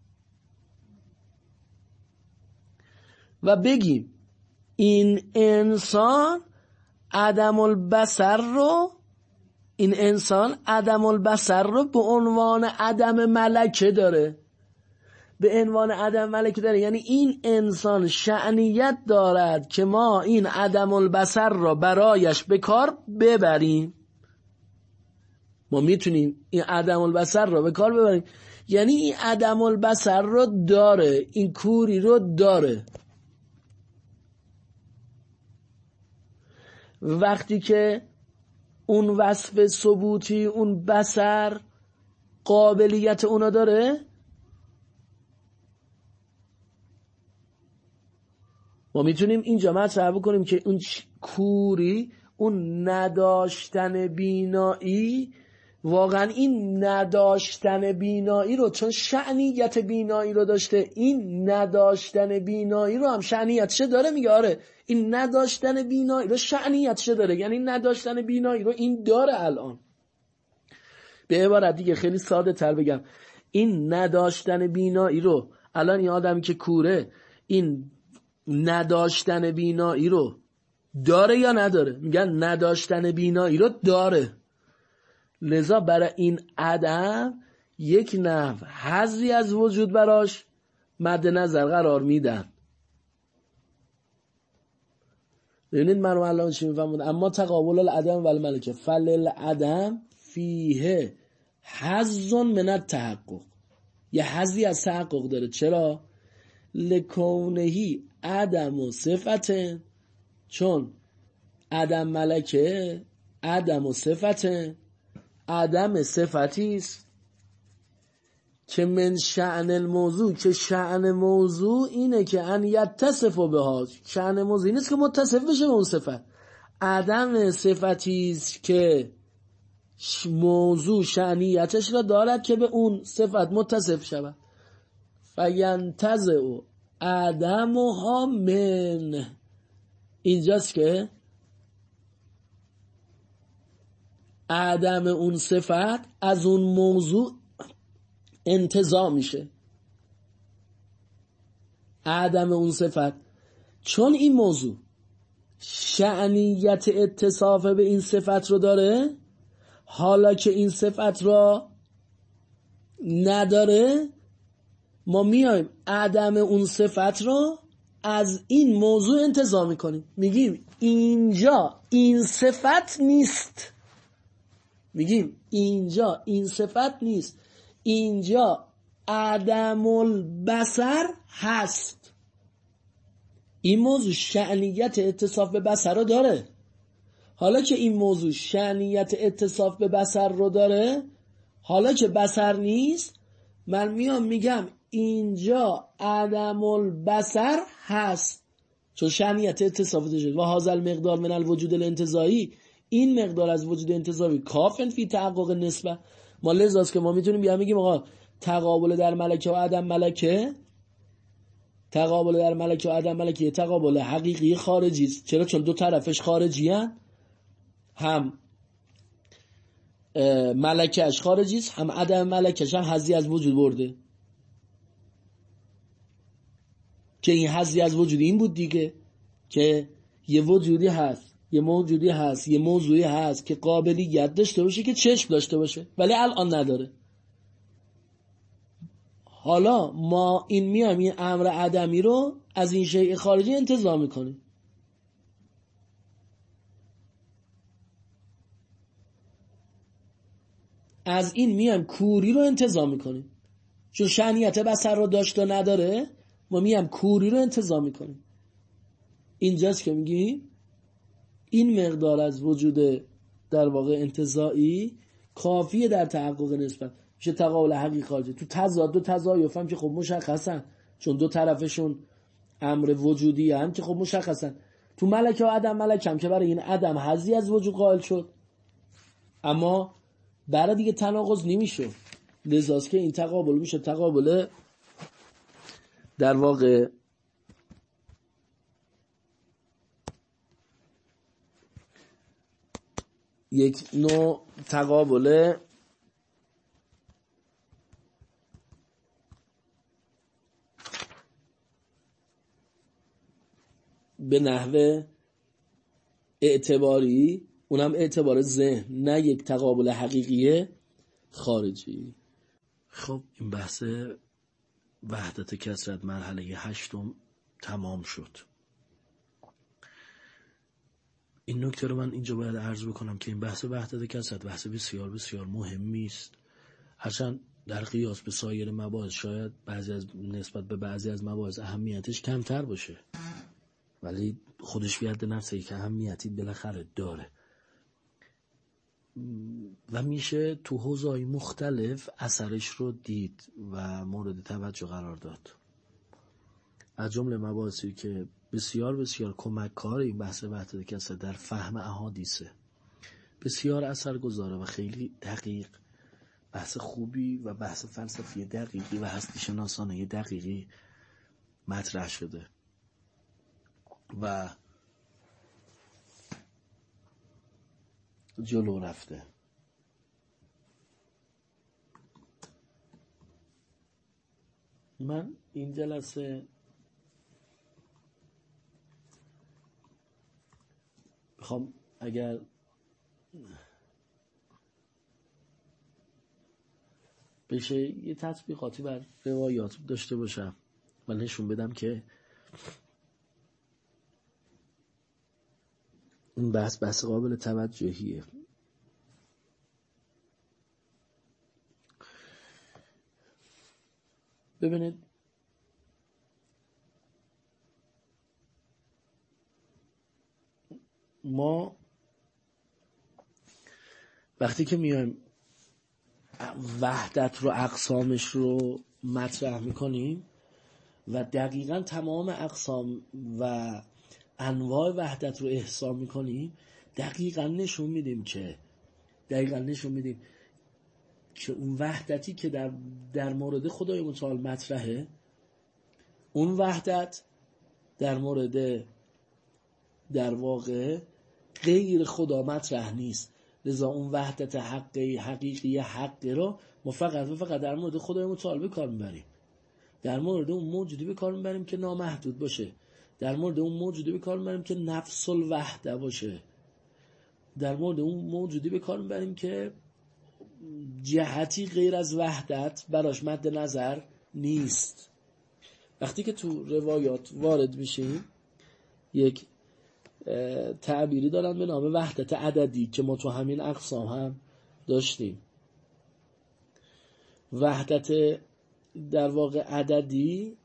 و بگیم این انسان عدم البصر رو این انسان عدم البصر رو به عنوان عدم ملکه داره. به عنوان عدم ملکه داره یعنی این انسان شأنیت دارد که ما این عدم البصر را برایش به کار ببریم. ما میتونیم این عدم البصر را به کار ببریم، یعنی این عدم البصر رو داره، این کوری رو داره. وقتی که اون وصف ثبوتی، اون بصر قابلیت اونا داره، ما میتونیم اینجا مطرح بکنیم که اون کوری، اون نداشتن بینایی، واقعا این نداشتن بینایی رو چون شأنیت بینایی رو داشته، این نداشتن بینایی رو هم شأنیتش داره. میگه آره این نداشتن بینایی رو شأنیتش داره، یعنی نداشتن بینایی رو این داره. الان به عبارت دیگه خیلی ساده تر بگم، این نداشتن بینایی رو الان این آدمی که کوره این نداشتن بینایی رو داره یا نداره؟ میگن نداشتن بینایی رو داره. لذا برای این عدم یک نحو حظی از وجود براش مد نظر قرار میدن. ببینید من الان چی میفهمم. اما تقابل العدم و الملکه فللعدم فیه حظ من التحقق، یه حظی از تحقق داره. چرا؟ لکونهی عدم و صفت، چون عدم ملکه عدم و صفت، عدم صفتی است که من شأن الموضوع، که شأن موضوع اینه که ان یتصف بها، شأن موضوع این است که متصف بشه به اون صفت. عدم صفتی است که موضوع شأنیتش را دارد که به اون صفت متصف شود. فینتزع عدمها من، اینجاست که عدم اون صفت از اون موضوع انتزاع میشه. عدم اون صفت، چون این موضوع شأنیت اتصاف به این صفت رو داره، حالا که این صفت را نداره، ما میایم عدم اون صفت رو از این موضوع انتزاع میکنیم. میگیم اینجا این صفت نیست، میگیم اینجا این صفت نیست، اینجا عدم البصر هست. این موضوع شأنیت اتصاف به بصر رو داره. حالا که این موضوع شأنیت اتصاف به بصر رو داره، حالا که بصر نیست، من میام میگم اینجا عدم البصر هست، چون شأنیت اتصاف داشته. و هذا المقدار من الوجود الانتزاعی، این مقدار از وجود انتزاعی کافن فی تحقق نسبه. ما لذاست که ما میتونیم بیام میگیم آقا تقابل در ملکه و عدم ملکه، تقابل در ملکه و عدم ملکه تقابل حقیقی خارجی است. چرا؟ چون دو طرفش خارجی هستند، هم ملکهش خارجی است، هم عدم ملکهش هم حظی از وجود برده. که این حظی از وجود این بود دیگه، که یه وجودی هست، یه موجودی هست، یه موضوعی هست که قابلیت داشته باشه که چشم داشته باشه، ولی الان نداره. حالا ما این میایم این امر عدمی رو از این شیء خارجی انتزاع میکنیم. از این میایم کوری رو انتزاع میکنیم، چون شأنیت بصر رو داشت و نداره، ما میایم کوری رو انتزاع میکنیم. اینجاست که میگیم این مقدار از وجود در واقع انتزاعی کافیه در تحقق نسبت، میشه تقابل حقیقی خارجی. تو تضاد دو تضایف هم که خب مشخصن، چون دو طرفشون امر وجودی هم که خب مشخصن. تو ملکه و عدم ملکه هم که برای این عدم حظی از وجود قائل شد، اما برای دیگه تناقض نمیشه، لذاست که این تقابل میشه تقابل در واقع یک نوع تقابل به نحو اعتباری، اونم اعتبار ذهن، نه یک تقابل حقیقی خارجی. خب این بحث وحدت کثرت مرحله هشتم تمام شد. این نکته رو من اینجا باید عرض بکنم که این بحث وحدت کثرت بحث بسیار بسیار مهمی است، هرچند در قیاس به سایر مباحث شاید بعضی از نسبت به بعضی از مباحث اهمیتش کمتر باشه، ولی خودش به ید نفسه که اهمیتی بالاخره داره و میشه تو حوزه‌های مختلف اثرش رو دید و مورد توجه قرار داد. از جمله مباحثی که بسیار بسیار کمک‌کار این بحث وحدت کثرت در فهم احادیثه، بسیار اثرگذاره و خیلی دقیق، بحث خوبی و بحث فلسفی دقیقی و هستی شناسانه دقیقی مطرح شده و جلو رفته. من این جلسه بخوام اگر بشه یه تطبیقاتی بر روایات داشته باشم و نشون بدم که این بحث بحث قابل توجهیه. ببینید ما وقتی که میایم وحدت رو اقسامش رو مطرح میکنیم و دقیقاً تمام اقسام و انواع وحدت رو احصا میکنیم، دقیقاً نشون میدیم که دقیقاً نشون میدیم که اون وحدتی که در در مورد خدای متعال مطرحه، اون وحدت در مورد در واقع غیر خدا مطرح نیست. لذا اون وحدت حقی حقیقی حق رو ما فقط و فقط در مورد خدای متعال به کار میبریم، در مورد اون موجودی به کار میبریم که نامحدود باشه، در مورد اون موجودی به کار میبریم که نفس الوحده باشه، در مورد اون موجودی به کار میبریم که جهتی غیر از وحدت براش مد نظر نیست. وقتی که تو روایات وارد میشیم یک تعبیری دارن به نام وحدت عددی که ما تو همین اقسام هم داشتیم. وحدت در واقع عددی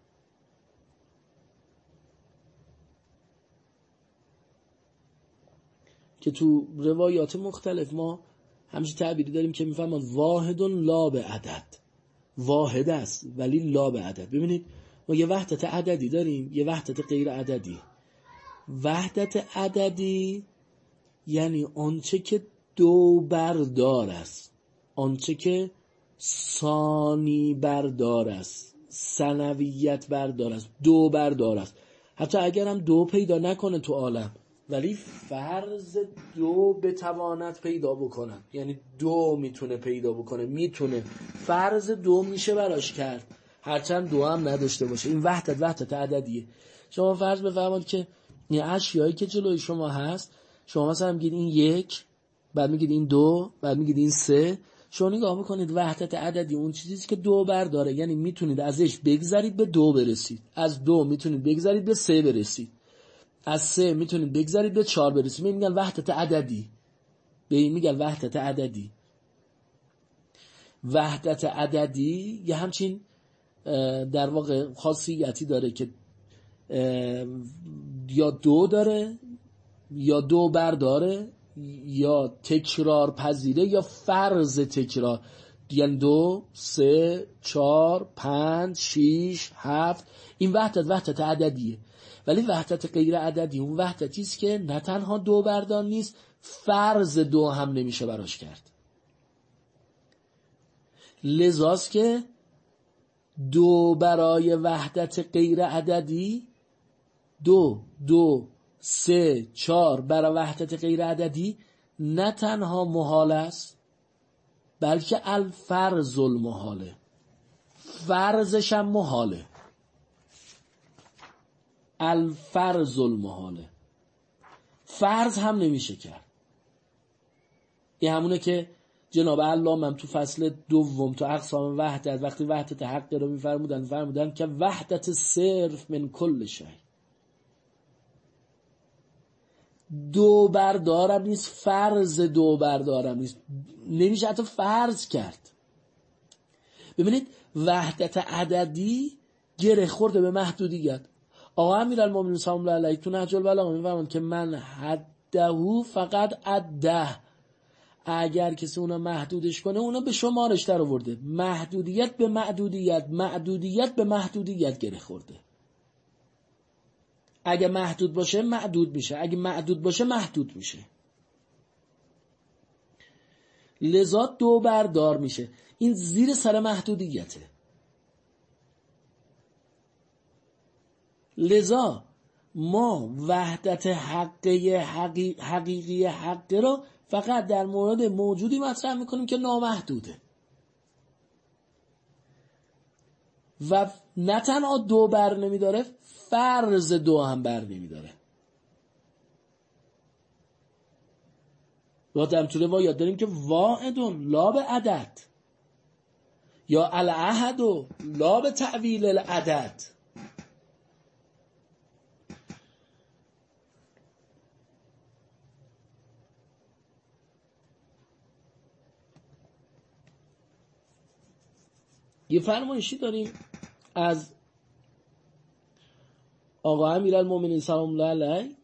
که تو روایات مختلف ما همچین تعبیری داریم که میفهمن واحد لا به عدد، واحد است ولی لا به عدد. ببینید ما یه وحدت عددی داریم، یه وحدت غیر عددی. وحدت عددی یعنی آنچه که دو بردار است، آنچه که ثانی بردار است، ثنویت بردار است، دو بردار است. حتی اگر هم دو پیدا نکنه تو عالم، ولی فرض دو بتواند پیدا بکنه، یعنی دو میتونه پیدا بکنه، میتونه فرض دو میشه براش کرد، هرچند دو هم نداشته باشه. این وحدت وحدت عددیه. شما فرض بفرمایید که این اشیایی که جلوی شما هست، شما مثلا میگید این یک، بعد میگید این دو، بعد میگید این سه، شما نگاه بکنید وحدت عددی اون چیزیست که دو بر داره، یعنی میتونید ازش بگذرید به دو برسید، از دو میتونید بگذرید به سه برسید، از سه میتونید بگذرید به چهار برسید. میگن وحدت عددی، به این میگن وحدت عددی. وحدت عددی یه همچین در واقع خاصیتی داره که یا دو داره یا دو بر داره یا تکرار پذیره یا فرض تکرار، یعنی دو، سه، چهار، پنج، شیش، هفت. این وحدت وحدت عددیه. ولی وحدت غیر عددی اون وحدتی است که نه تنها دو بردار نیست، فرض دو هم نمیشه براش کرد. لذاست که دو برای وحدت غیر عددی، دو، دو، سه، چهار برای وحدت غیر عددی نه تنها محال است بلکه الفرض المحاله، فرضش هم محاله، الفرض المحاله، فرض هم نمیشه کرد. این همونه که جناب علامه هم تو فصل دوم تو اقسام وحدت وقتی وحدت حق رو میفرمودن فرمودن که وحدت صرف من کل شی، دو بردارم نیست، فرض دو بردارم نیست، نمیشه حتی فرض کرد. ببینید وحدت عددی گره خورده به محدودیت. آقا امیرالمومنین سلام الله علیه تو نهج البلاغه میفرماند که من حده فقط عده، اگر کسی اونا محدودش کنه اونا به شمارش در آورده. محدودیت به محدودیت، محدودیت به محدودیت گره خورده. اگه محدود باشه معدود میشه، اگه معدود باشه محدود میشه. لذا دو بردار میشه. این زیر سر محدودیته. لذا ما وحدت حقیقی حقی حقیقی حق رو فقط در مورد موجودی مطرح میکنیم که نامحدوده و نه تنها دو بر نمیداره، فرض دو هم بر نمیداره. و در تو روایات داریم که واحدون لا به عدد یا العهد لا به تعویل العدد. یه فرمایشی داریم از آقا امیرالمومنین سلام الله علیه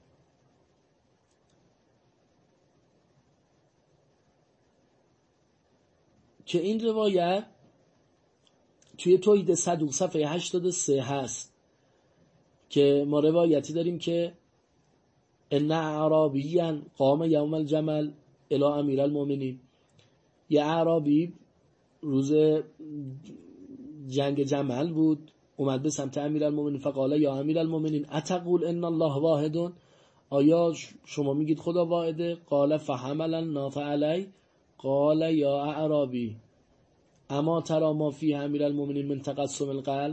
که این روایت توی توحید صدوق صفحه هشتاد و سه هست که ما روایتی داریم که ان اعرابیا قام یوم الجمل الی امیرالمومنین. یه اعرابی روز جنگ جمل بود، اومد به سمت امیرالمومنین فقال یا امیرالمومنین اتقول ان الله واحد، آیا شما میگید خدا واحده؟ قال فحمل الناس علی قال یا اعرابی اما ترى ما فی امیرالمومنین من تقسم القلب.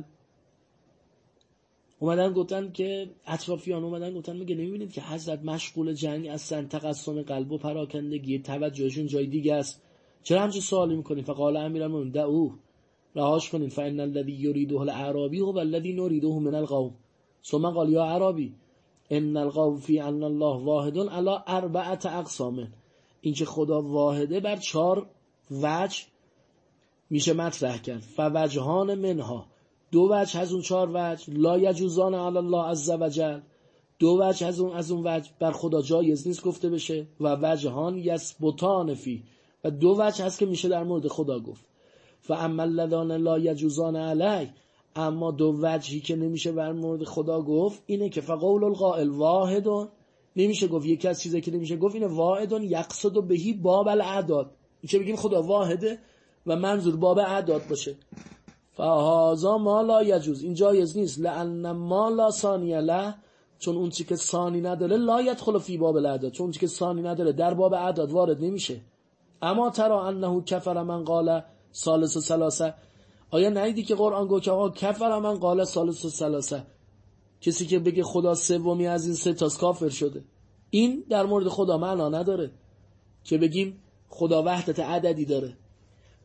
اومدن گفتن که اطرافیان اومدن گفتن میگه نمیبینید که حضرت مشغول جنگ هستن، تقسم قلب و پراکندگی توجهشون جای دیگه است، چرا همچین سوالی میکنید؟ فقال امیرالمومنین دعوه، رهاش کنید، فان الذی یریده الاعرابی هو الذی نریده من القوم. ثم قال یا اعرابی ان القول فی ان الله واحد علی اربعه اقسام. این که خدا واحده بر چهار وجه میشه مطرح کرد. فوجهان منها، دو وجه از اون چهار وجه، لا یجوزان علی الله عز وجل، دو وجه از اون از اون وجه بر خدا جایز نیست گفته بشه، و وجهان یثبتان فی، و دو وجه هست که میشه در مورد خدا گفت. فاما اللذان لا یجوزان علی، اما دو وجهی که نمیشه در مورد خدا گفت اینه که فقول القائل واحد، نمیشه گفت یکی از چیزایی که نمیشه گفت اینه واحد یقصد بهی باب الاعداد، این که بگیم خدا واحده و منظور باب اعداد باشه. فهذا ما لا یجوز، این جایز نیست. لان ما لا ثانی له، چون اون چی که ثانی نداره لا یدخل فی باب الاعداد، چون اون چی که ثانی نداره در باب اعداد وارد نمیشه. اما ترى انه کفر من قال ثالث و ثلاثه، آیا ندیدی که قرآن گفت که آقا کفر من قال ثالث و ثلاثه، کسی که بگه خدا سومی از این سه تاست کافر شده. این در مورد خدا معنا نداره که بگیم خدا وحدت عددی داره.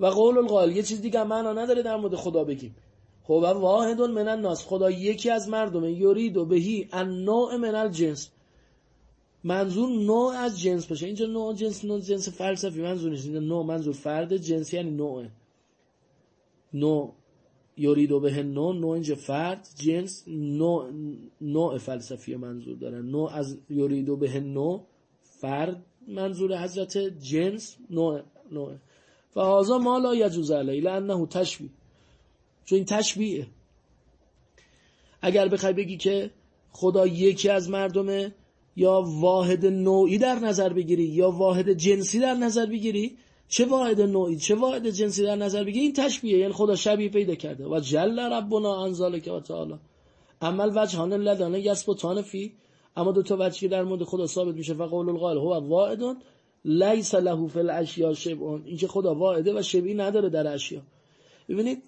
و قول القائل یه چیز دیگه معنا نداره در مورد خدا بگیم خب واحد من الناس، خدا یکی از مردمه، یرید و بهی النوع من الجنس، منظور نوع از جنس باشه. اینجا نوع جنس نوع جنس فلسفی منظور نیست، اینجا نوع منظور فرد، جنس یعنی نوع. نوع یرید و به نوع، نوع اینجا فرد، جنس نوع نوع فلسفی منظور دارن. نوع از یرید و به نوع فرد منظور حضرت، جنس نوع نوع. فهذا ما لا یجوز علیه لانه تشبیه، چون این تشبیه. اگر بخوای بگی که خدا یکی از مردمه یا واحد نوعی در نظر بگیری یا واحد جنسی در نظر بگیری، چه واحد نوعی چه واحد جنسی در نظر بگیری، این تشبیه، یعنی خدا شبیه پیدا کرده. و جل ربنا عن ذلک و تعالی. اما الوجهان اللذان یثبتان فی، اما دو تا وجهی که در مورد خدا ثابت میشه، فقول القائل هو واحد لیس له فی الاشیاء شبه، این که خدا واحده و شبیه نداره در اشیا. ببینید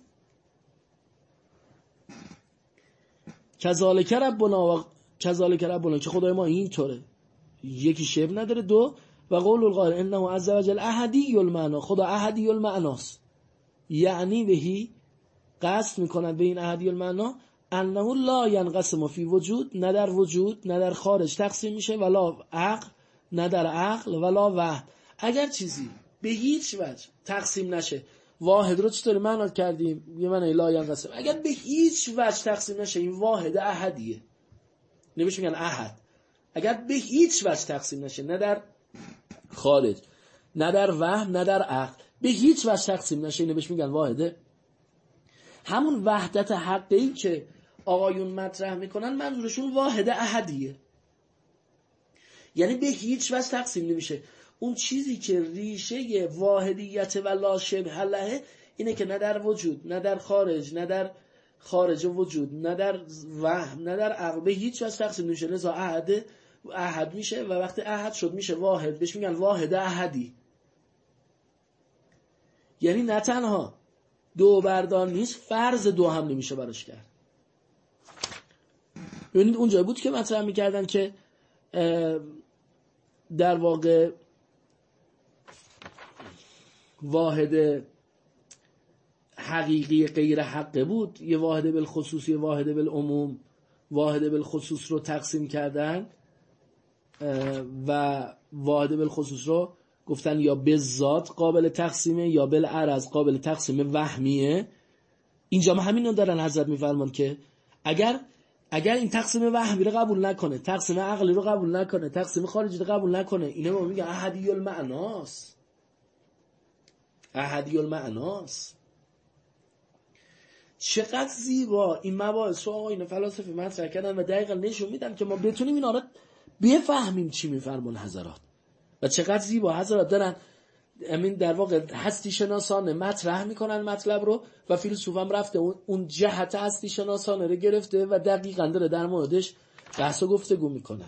کذالک ربنا و کذالک ربنا، که خدای ما اینطوره، یکی شبه نداره. دو و قول القائل انه عز وجل احدی المعنی، خدا احدی المعناست، یعنی بهی قصد میکنن به این احدی المعنی انه لا ینقسم فی وجود، نه در وجود نه در خارج تقسیم میشه، ولا عقل نه در عقل، ولا وحد. اگر چیزی به هیچ وجه تقسیم نشه، واحد رو چطور معنا کردیم؟ یه معنی لا ینقسم. اگر به هیچ وجه تقسیم نشه، این واحد احدیه، نمیشه میگن احد. اگر به هیچ وجه تقسیم نشه، نه در خارج نه در وهم نه در عقل، به هیچ وجه تقسیم نشه، اینو بهش میگن واحده. همون وحدت حقیقی که آقایون مطرح میکنن منظورشون واحد احدیه، یعنی به هیچ وجه تقسیم نمیشه. اون چیزی که ریشه واحدیت و لا شبه له اینه که نه در وجود نه در خارج نه در خارج وجود نه در وهم نه در عقل به هیچ وجه تقسیم نمیشه، لذا احد احد میشه و وقتی احد شد میشه واحد، بهش میگن واحد احدی. یعنی نه تنها دو بردار نیست، فرض دو هم نمیشه براش کرد. ببینید اونجا بود که مطرح میکردن که در واقع واحد حقیقی غیر حقه بود، یه واحد بالخصوص یه واحد بالعموم، واحد بالخصوص رو تقسیم کردن و واحد بالخصوص رو گفتن یا به ذات قابل تقسیمه یا بالعرض قابل تقسیم وهمیه. اینجا ما همین رو دارن حضرت میفرمان که اگر اگر این تقسیم وهمی رو قبول نکنه، تقسیم عقلی رو قبول نکنه، تقسیم خارجی رو قبول نکنه، اینه ما میگن احدی المعناست. احدی المعناست. چقدر زیبا این مباحث رو آقایون فلاسفه مطرح کردن و دقیقا نشون میدن که ما بتونیم اینا رو بفهمیم چی میفرمان حضرات. و چقدر زیبا حضرات دارن امین در واقع هستی شناسانه مطرح میکنن مطلب رو و فیلسوف هم رفته اون جهت هستی شناسانه رو گرفته و دقیقاً داره در موردش بحث و گفتگو میکنه.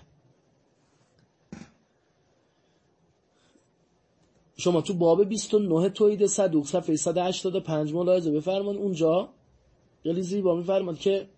شما تو باب بیست و نه توحید صدوق صفحه صد و هشتاد و پنج ملاحظه بفرمان، اونجا خیلی زیبا میفرمان که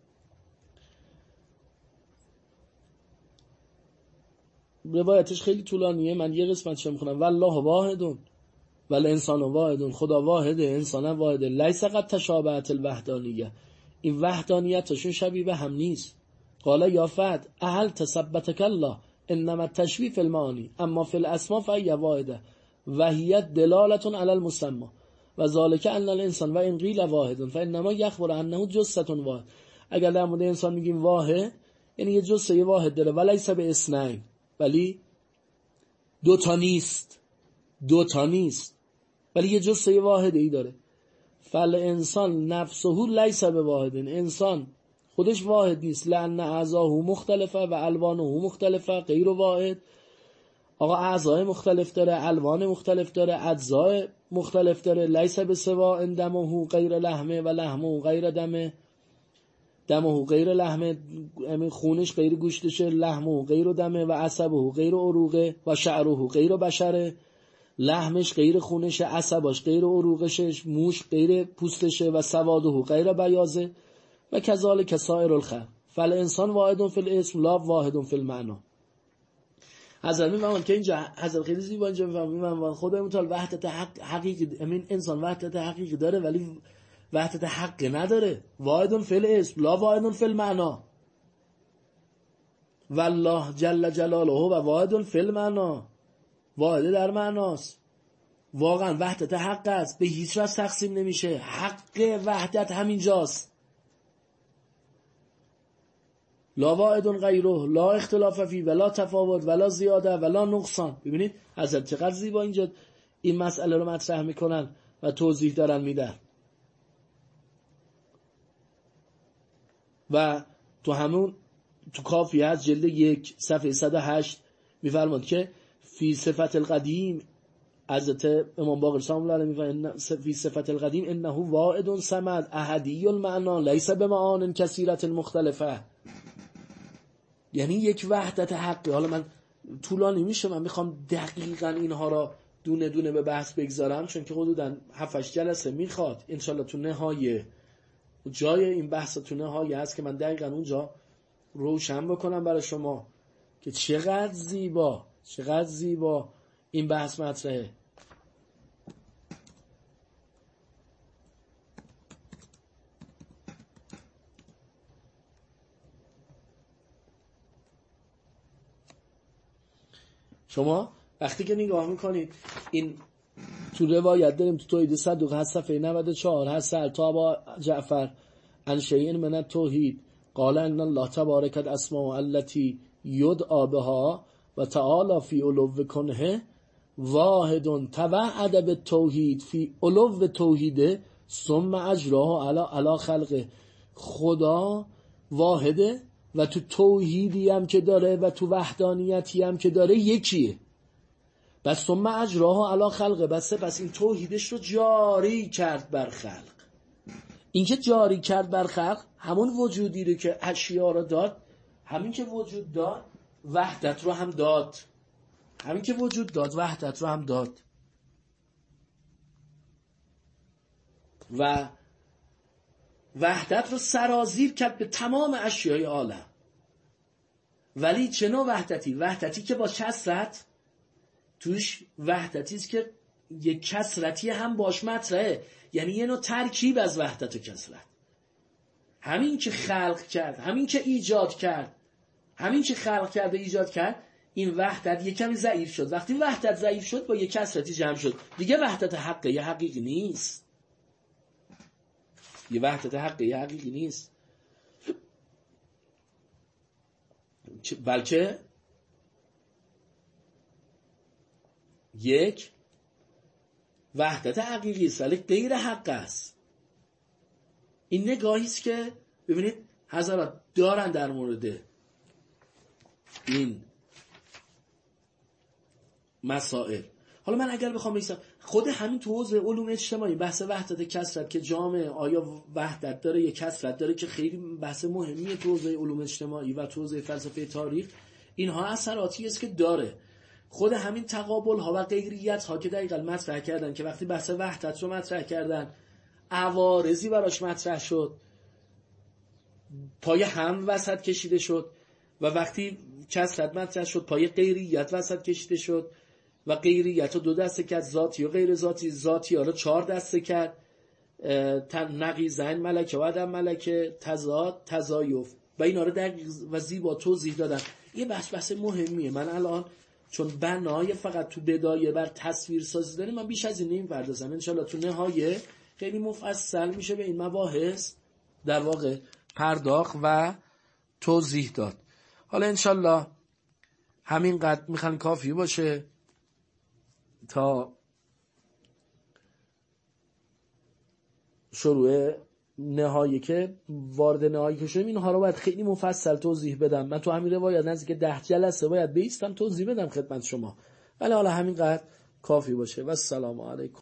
روایتش خیلی طولانیه، من یه قسمتش میخونم. والله واحدون والانسان واحدون، خدا واحده انسان واحده، لیس قد تشابهت الوحدانیه، این وحدانیتشون شبیه به هم نیست. قال یا فهد اهل تثبتک الله انما التشبیه فی المعانی اما فی الاسماء فهی واحده و هی دلالة علی المسمى و ذالک ان الانسان و ان قیل واحد فانما یخبر انه جثه واحد. اگر در مورد انسان میگیم واحد یعنی یه جثه واحد داره، ولیس به اثنین، ولی دو تا نیست، دو تا نیست ولی یه جثه واحده ای داره. فل انسان نفسه لیس به واحد، انسان خودش واحد نیست، لان اعضاه مختلفه و الوانه مختلفه غیر واحد. آقا اعضای مختلف داره، الوان مختلف داره، اجزای مختلف داره. لیس به سوا دمه غیر لحمه و لحمه غیر دمه، دمه غیر لحمه خونش غیر گوشتشه، لحمه غیر دمه و عصبه غیر عروقه و شعره غیر بشره، لحمش غیر خونشه، عصباش غیر عروقشه، موش غیر پوستشه و سواده غیر بیاضه و کذالک سائر الخلق. فالانسان واحد فی الاسم لا واحد فی المعنی. حضرت میفهمن که اینجا حضرت خیلی زیبا اینجا میفهمن خدای متعال وحدت حق حقیقی، امین انسان وحدت حقیقی داره ولی وحدت حق نداره. واحد فی الاسم لا واحد فی المعنا، والله جل جلاله و واحد فی المعنا، واحد در معناست. واقعا وحدت حق است، به هیچ وجه تقسیم نمیشه. حق وحدت همینجاست. لا واحد غیره لا اختلاف فی ولا تفاوت ولا زیاده ولا نقصان. ببینید حضرت چقدر زیبا اینجا این مسئله رو مطرح میکنن و توضیح دارن میدن. و تو همون تو کافیه از جلد یک صفحه صد و هشت میفرماد که فی صفت القدیم، حضرت امام باقر سلام الله علیه میفرماد فی صفت القدیم انه واحد صمد احدی المعنا لیس بمعان کثیرة مختلفه. یعنی یک وحدت حقی. حالا من طولانی میشه، من میخوام دقیقاً اینها را دونه دونه به بحث بگذارم چون که حدوداً هفت هشت جلسه میخواد. انشالله تو نهایه جای این بحث تو نهایه هست که من دقیقاً اونجا روشن بکنم برای شما که چقدر زیبا چقدر زیبا این بحث مطرحه. شما وقتی که نگاه میکنید این تو روایت داریم تو توحید صدوق هست صفحه نود و چهار هست تا با جعفر عن شیء من التوحید قال ان الله تبارک الاسماء التي يدعى بها و تعالی فی علو کنه واحد توعد بالتوحید فی علو توحید ثم اجراه علی علی خلقه. خدا واحده و تو توحیدی هم که داره و تو وحدانیتی هم که داره یکیه. بس ثم اجراه علی خلقه، بس پس این توحیدش رو جاری کرد بر خلق. این که جاری کرد بر خلق همون وجودی رو که اشیا رو داد، همین که وجود داد وحدت رو هم داد، همین که وجود داد وحدت رو هم داد. و وحدت رو سرازیر کرد به تمام اشیای عالم. ولی چه نوع وحدتی؟ وحدتی که با کثرت توش، وحدتی است که یک کثرتی هم باش مطرحه، یعنی یه نوع ترکیب از وحدت و کثرت. همین که خلق کرد، همین که ایجاد کرد، همین که خلق کرد و ایجاد کرد، این وحدت یک کمی ضعیف شد. وقتی وحدت ضعیف شد با یک کثرتی جمع شد، دیگه وحدت حقه یه حقیقی نیست. یه وحدت حقه یه حقیقی نیست، بلکه یک وحدت حقیقی است ولی غیر حق است. این نگاهی است که ببینید حضرات دارن در مورد این مسائل. حالا من اگر بخوام بگم خود همین تو حوزه علوم اجتماعی بحث وحدت کثرت که جامعه آیا وحدت داره یا کثرت داره که خیلی بحث مهمیه تو حوزه علوم اجتماعی و تو حوزه فلسفه تاریخ، اینها اثراتی است که داره. خود همین تقابل ها و غیریت ها که دقیقاً مطرح کردن که وقتی بحث وحدت رو مطرح کردن عوارضی براش مطرح شد، پای هم وسط کشیده شد، و وقتی کثرت مطرح شد پای غیریت وسط کشیده شد و غیریت رو دو دسته کرد، ذاتی و غیر ذاتی. ذاتی ها رو چهار دسته کرد، نقیضین ملکه و عدم ملکه، تضاد، تزایف، و اینا رو دقیق و زیبا توضیح دادن. یه بحث بحث مهمیه. من الان چون بنای فقط تو بدایه بر تصویر سازی داریم، من بیش از این نمی‌پردازم. انشالله تو نهایه خیلی مفصل میشه به این مباحث در واقع پرداخت و توضیح داد. حالا انشالله همینقدر میخوان کافی باشه تا شروع نهایی که وارد نهایی که شدیم. اینها رو باید خیلی مفصل توضیح بدم. من تو همین روایت نزدیک ده جلسه باید بیستم توضیح بدم خدمت شما، ولی حالا همینقدر کافی باشه. و السلام علیکم.